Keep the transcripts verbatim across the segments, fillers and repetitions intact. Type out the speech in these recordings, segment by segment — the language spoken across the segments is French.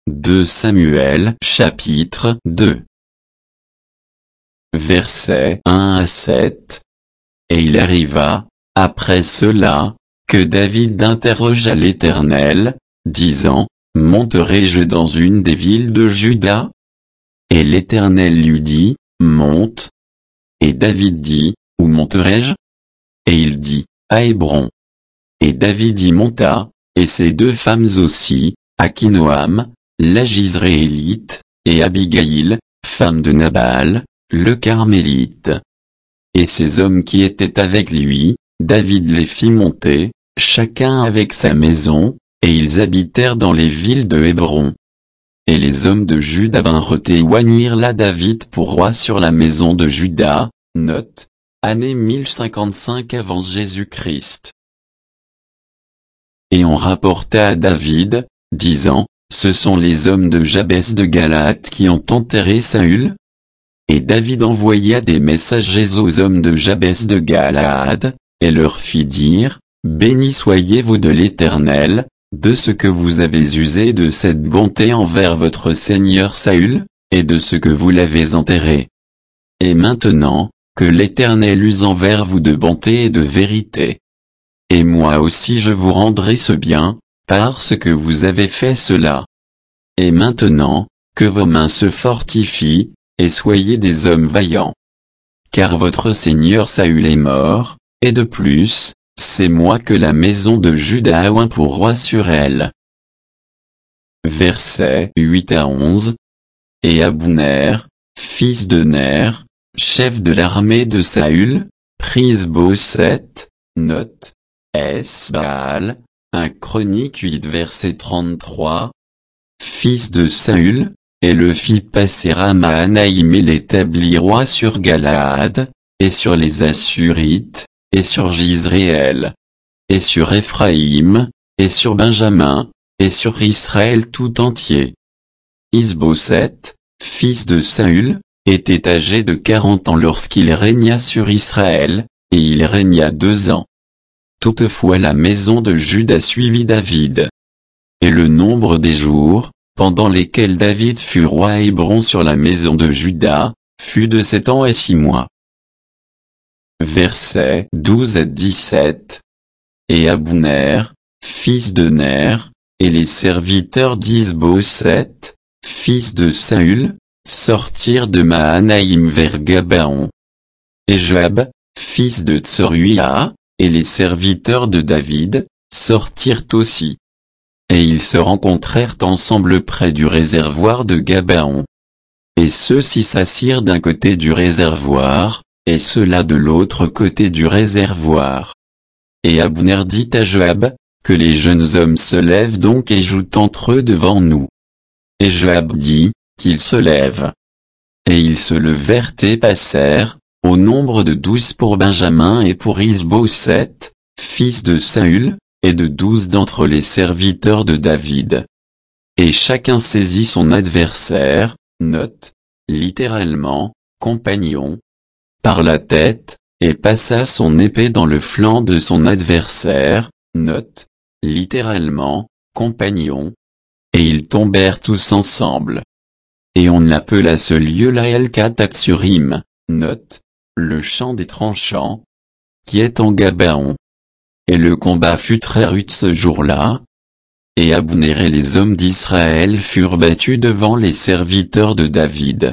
deux Samuel chapitre deux. Versets un à sept. Et il arriva, après cela, que David interrogea l'Éternel, disant, monterai-je dans une des villes de Juda? Et l'Éternel lui dit, monte. Et David dit, où monterai-je? Et il dit, à Hébron. Et David y monta, et ses deux femmes aussi, Akinoam, la Jizréélite, et Abigaïl, femme de Nabal, le Carmélite. Et ces hommes qui étaient avec lui, David les fit monter, chacun avec sa maison, et ils habitèrent dans les villes de Hébron. Et les hommes de Juda vinrent et oignirent là David pour roi sur la maison de Juda, note, année mille cinquante-cinq avant Jésus-Christ. Et on rapporta à David, disant, ce sont les hommes de Jabès de Galaad qui ont enterré Saül. Et David envoya des messagers aux hommes de Jabès de Galaad, et leur fit dire, béni soyez-vous de l'Éternel, de ce que vous avez usé de cette bonté envers votre seigneur Saül, et de ce que vous l'avez enterré. Et maintenant, que l'Éternel use envers vous de bonté et de vérité. Et moi aussi je vous rendrai ce bien, parce que vous avez fait cela. Et maintenant, que vos mains se fortifient, et soyez des hommes vaillants. Car votre seigneur Saül est mort, et de plus, c'est moi que la maison de Juda a oint pour roi sur elle. Versets huit à onze. Et Abner, fils de Ner, chef de l'armée de Saül, prit Isboset, note, Es-Baal, un chronique huit verset trente-trois, fils de Saül, et le fit passer à Mahanaïm et l'établit roi sur Galaad, et sur les Assurites, et sur Jizréel, et sur Éphraïm, et sur Benjamin, et sur Israël tout entier. Isboset, fils de Saül, était âgé de quarante ans lorsqu'il régna sur Israël, et il régna deux ans. Toutefois la maison de Juda suivit David. Et le nombre des jours, pendant lesquels David fut roi à Hébron sur la maison de Juda, fut de sept ans et six mois. Versets douze à dix-sept. Et Abner, fils de Ner, et les serviteurs d'Isboset, fils de Saül, sortirent de Mahanaïm vers Gabaon. Et Joab, fils de Tsoruia, et les serviteurs de David, sortirent aussi. Et ils se rencontrèrent ensemble près du réservoir de Gabaon. Et ceux-ci s'assirent d'un côté du réservoir, et ceux-là de l'autre côté du réservoir. Et Abner dit à Joab, que les jeunes hommes se lèvent donc et jouent entre eux devant nous. Et Joab dit, qu'ils se lèvent. Et ils se levèrent et passèrent, au nombre de douze pour Benjamin et pour Isboset, fils de Saül, et de douze d'entre les serviteurs de David. Et chacun saisit son adversaire, note, littéralement, compagnon, par la tête, et passa son épée dans le flanc de son adversaire, note, littéralement, compagnon, et ils tombèrent tous ensemble. Et on appela ce lieu-là El-Katatsurim, note, le champ des tranchants, qui est en Gabaon. Et le combat fut très rude ce jour-là. Et Abner et les hommes d'Israël furent battus devant les serviteurs de David.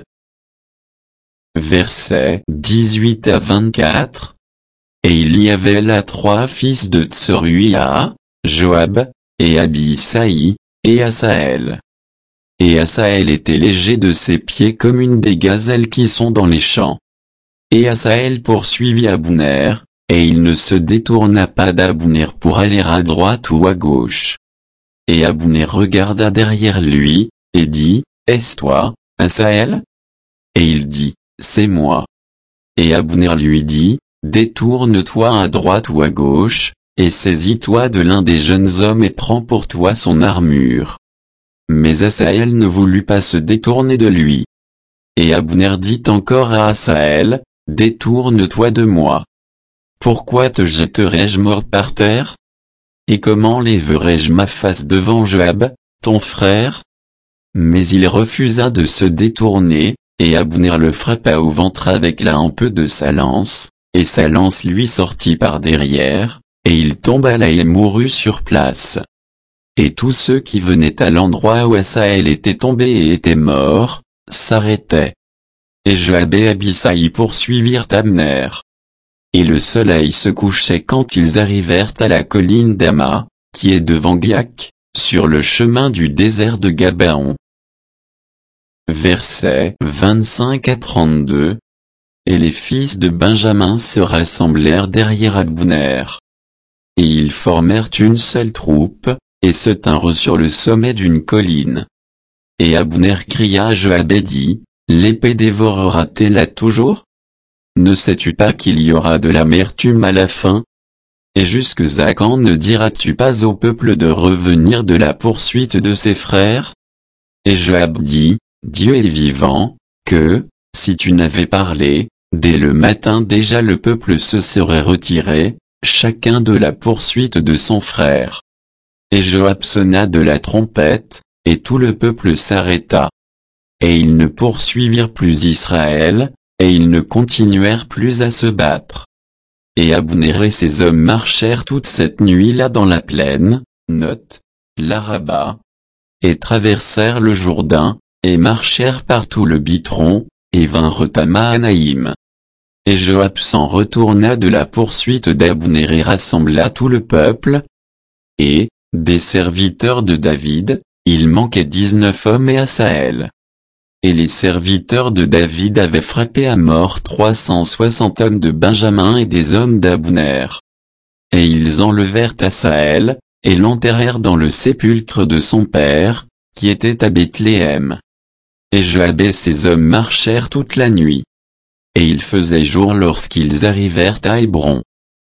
Versets dix-huit à vingt-quatre. Et il y avait là trois fils de Tsoruia, Joab, et Abisai, et Asaël. Et Asaël était léger de ses pieds comme une des gazelles qui sont dans les champs. Et Asaël poursuivit Abner, et il ne se détourna pas d'Abner pour aller à droite ou à gauche. Et Abner regarda derrière lui, et dit, est-ce toi, Asaël? Et il dit, c'est moi. Et Abner lui dit, détourne-toi à droite ou à gauche, et saisis-toi de l'un des jeunes hommes et prends pour toi son armure. Mais Asaël ne voulut pas se détourner de lui. Et Abner dit encore à Asaël, détourne-toi de moi. Pourquoi te jetterais-je mort par terre? Et comment lèverais-je ma face devant Joab, ton frère? Mais il refusa de se détourner, et Abner le frappa au ventre avec la hampe de sa lance, et sa lance lui sortit par derrière, et il tomba là et mourut sur place. Et tous ceux qui venaient à l'endroit où Asaël était tombé et était mort, s'arrêtaient. Et Joab et Abisai poursuivirent Abner. Et le soleil se couchait quand ils arrivèrent à la colline d'Ama, qui est devant Giac, sur le chemin du désert de Gabaon. Versets vingt-cinq à trente-deux. Et les fils de Benjamin se rassemblèrent derrière Abner. Et ils formèrent une seule troupe, et se tinrent sur le sommet d'une colline. Et Abner cria à Joab et dit, « L'épée dévorera-t-elle toujours? Ne sais-tu pas qu'il y aura de l'amertume à la fin? Et jusque à quand ne diras-tu pas au peuple de revenir de la poursuite de ses frères? » Et Joab dit, « Dieu est vivant, que, si tu n'avais parlé, dès le matin déjà le peuple se serait retiré, chacun de la poursuite de son frère. » Et Joab sonna de la trompette, et tout le peuple s'arrêta. Et ils ne poursuivirent plus Israël, et ils ne continuèrent plus à se battre. Et Abner et ses hommes marchèrent toute cette nuit-là dans la plaine, note, l'Araba, et traversèrent le Jourdain, et marchèrent par tout le Bitron, et vinrent à Mahanaïm. Et Joab s'en retourna de la poursuite d'Abner et rassembla tout le peuple. Et, des serviteurs de David, il manquait dix-neuf hommes et Asaël. Et les serviteurs de David avaient frappé à mort trois cent soixante hommes de Benjamin et des hommes d'Abner. Et ils enlevèrent Asaël, et l'enterrèrent dans le sépulcre de son père, qui était à Bethléem. Et Joab et ses hommes marchèrent toute la nuit. Et il faisait jour lorsqu'ils arrivèrent à Hébron.